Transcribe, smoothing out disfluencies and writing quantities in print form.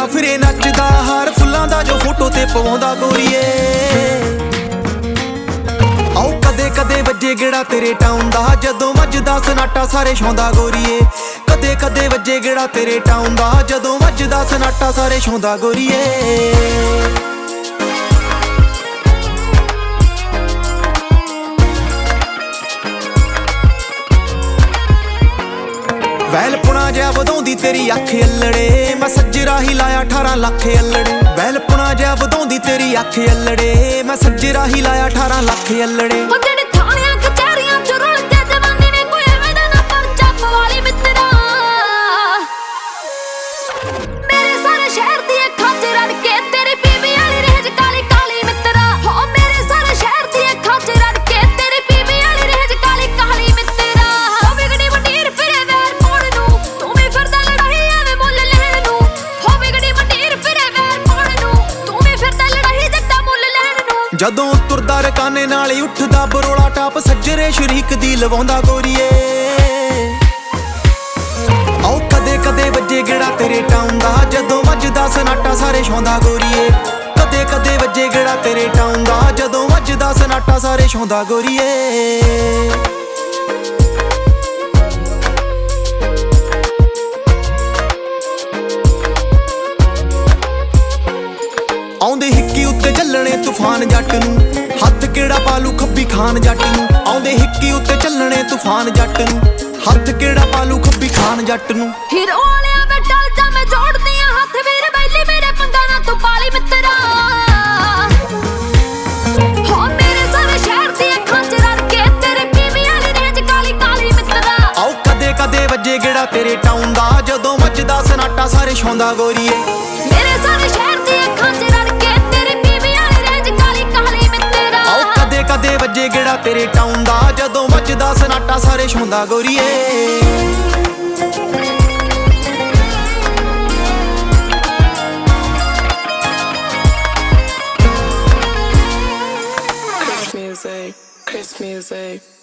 ਫਿਰੇ ਨੱਚਦਾ ਹਾਰ ਫੁੱਲਾਂ ਦਾ ਜੋ ਫੋਟੋ ਤੇ ਪਵਾਉਂਦਾ ਗੋਰੀਏ। ਆਓ ਕਦੇ ਕਦੇ ਵੱਜੇ ਗੇੜਾ ਤੇਰੇ ਟਾਊਨ ਦਾ ਜਦੋਂ ਵੱਜਦਾ ਸਨਾਟਾ ਸਾਰੇ ਛਾਉਂਦਾ ਗੋਰੀਏ। ਕਦੇ ਕਦੇ ਵੱਜੇ ਗੇੜਾ ਤੇਰੇ ਟਾਊਨ ਦਾ ਜਦੋਂ ਵੱਜਦਾ ਸਨਾਟਾ ਸਾਰੇ ਛਾਉਂਦਾ ਗੋਰੀਏ। ਵੈਲਪੁਣਾ ਜਿਹਾ ਵਧਾਉਂਦੀ ਤੇਰੀ ਅੱਖ ਅੱਲੜੇ, ਮੈਂ ਸੱਜਰਾ ਹੀ ਲਾਇਆ 18 ਲੱਖ ਅੱਲੜੇ। ਵੈਲਪੁਣਾ ਜਿਹਾ ਵਧਾਉਂਦੀ ਤੇਰੀ ਅੱਖ ਅੱਲੜੇ, ਮੈਂ ਸੱਜਰਾ ਹੀ ਲਾਇਆ 18 ਲੱਖ ਅੱਲੜੇ। ਜਦੋਂ ਤੁਰਦਾ ਰਕਾਨੇ ਨਾਲ ਹੀ ਉੱਠਦਾ ਬਰੋਲਾ ਟਾਪ ਸੱਜਰੇ ਸ਼ਰੀਕ ਦੀ ਲਵਾਉਂਦਾ ਗੋਰੀਏ। ਆਓ ਕਦੇ ਕਦੇ ਵੱਜੇ ਗੇੜਾ ਤੇਰੇ ਟਾਊਨ ਦਾ ਜਦੋਂ ਵੱਜਦਾ ਸਨਾਟਾ ਸਾਰੇ ਛਾਉਂਦਾ ਗੋਰੀਏ। ਕਦੇ ਕਦੇ ਵੱਜੇ ਗੇੜਾ ਤੇਰੇ ਟਾਊਨ ਦਾ ਜਦੋਂ ਵੱਜਦਾ ਸਨਾਟਾ ਸਾਰੇ ਛਾਉਂਦਾ ਗੋਰੀਏ। ਆਉਂਦੇ ਹਿੱਕੀ ਉੱਤੇ ਚੱਲਣੇ ਤੂਫਾਨ ਜੱਟ ਨੂੰ, ਹੱਥ ਕਿਹੜਾ ਪਾਲੂ ਖੱਬੀ ਖਾਨ ਜੱਟ ਨੂੰ। ਆਉਂਦੇ ਹਿੱਕੀ ਉੱਤੇ ਚੱਲਣੇ ਤੂਫਾਨ ਜੱਟ ਨੂੰ, ਹੱਥ ਕਿਹੜਾ ਪਾਲੂ ਖੱਬੀ ਖਾਨ ਜੱਟ ਨੂੰ। ਹੀਰੋ ਵਾਲਿਆ ਮੈਂ ਡਲ ਜਾ ਮੈਂ ਜੋੜਦੀ ਆ ਹੱਥ ਵੀਰ ਬੈਲੀ ਮੇਰੇ ਪੰਗਾ ਨਾ ਤੂੰ ਪਾਲੀ ਮਿੱਤਰਾ। ਹੋ ਮੇਰੇ ਸਾਰੇ ਸ਼ਹਿਰ ਦੀ ਅੱਖਾਂ ਚ ਰਲ ਕੇ ਤੇਰੇ ਪੀਵੀ ਵਾਲੀ ਰੇਂਜ ਕਾਲੀ ਕਾਲੀ ਮਿੱਤਰਾ। ਆਓ ਕਦੇ ਕਦੇ ਵੱਜੇ ਗੇੜਾ ਤੇਰੇ ਟਾਊਨ ਦਾ ਜਦੋਂ ਵੱਜਦਾ ਸਨਾਟਾ ਸਾਰੇ ਛਾਉਂਦਾ ਗੋਰੀਏ। ਮੇਰੇ ਸਾਰੇ ਸ਼ਹਿਰ ਦੀ ਅੱਖਾਂ ਚ ਰਲ ਕੇ ਤੇਰੇ ਪੀਵੀ ਵਾਲੀ ਰੇਂਜ ਕਾਲੀ ਕਾਲੀ ਮਿੱਤਰਾ। ਆਓ ਕਦੇ ਕਦੇ ਵੱਜੇ ਗੇੜਾ ਤੇਰੇ ਟਾਊਨ ਦਾ ਜਦੋਂ ਵੱਜਦਾ ਸਨਾਟਾ ਸਾਰੇ ਛਾਉਂਦਾ ਗੋਰੀਏ। Chris music.